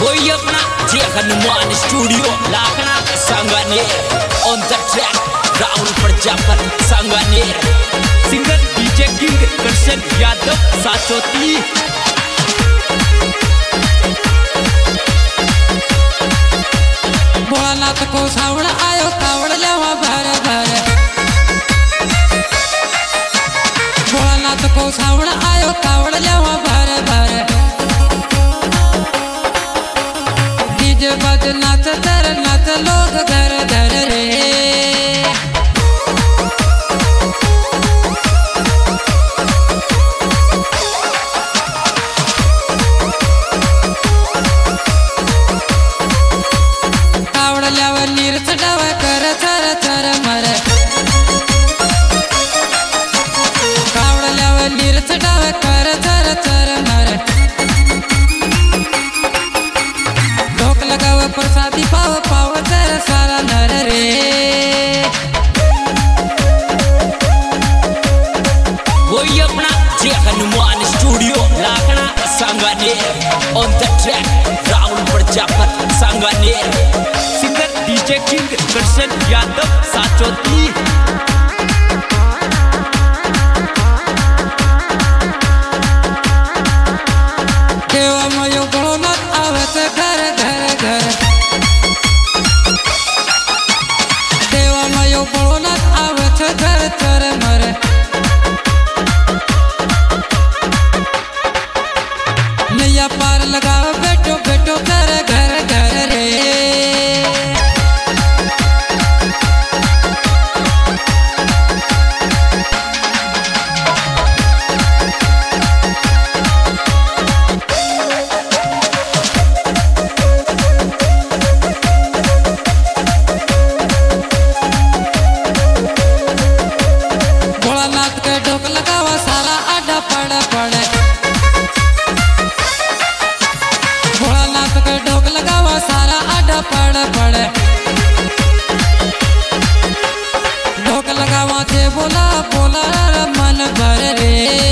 वही अपना Jai Hanuman studio Lakhna Sanganer on the track Rahul Prajapat Sanganer singer DJ king Krishna Yadav Sachoti. Bholanath को सावण आयो कावड़ लेवा भर भर। भोलानाथ को सावण आयो कावड़ लेवा भर भर। डीजे बज नाच तर नाच लोग धर धर रे। कावड़ लेवा नीर चढ़ावा कर चर चर मर। कावड़ लेवा नीर चढ़ावा कर चर चर मर। ढोक लगावा प्रसादी पाव पाव चर सारा नर रे। वही अपना Jai Hanuman studio Lakhna Sanganer on the track Rahul Prajapat Sanganer singer DJ king Krishna Yadav Sachoti. देवा मयो भोलानाथ आवत घर घर घर। देवा मयो भोलानाथ आवत घर चर मर। नैया पार लगाओ बेटो बेटो कर घर घर रे। भोलानाथ के ढोक लगावा सारा आडा पड़ पड़। भोलानाथ के ढोक लगावा सारा आडा पड़ पड़। ढोक लगावा थे बोला बोला रे मन भर रे।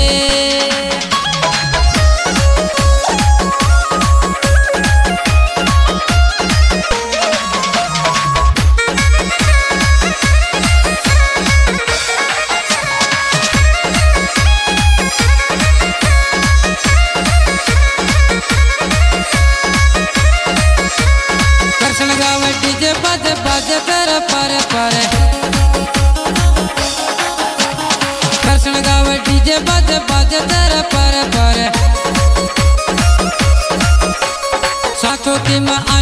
कृष्ण गावे डीजे बज बज कर पर पर। कृष्ण गावे डीजे बज बज कर पर पर। साचोती में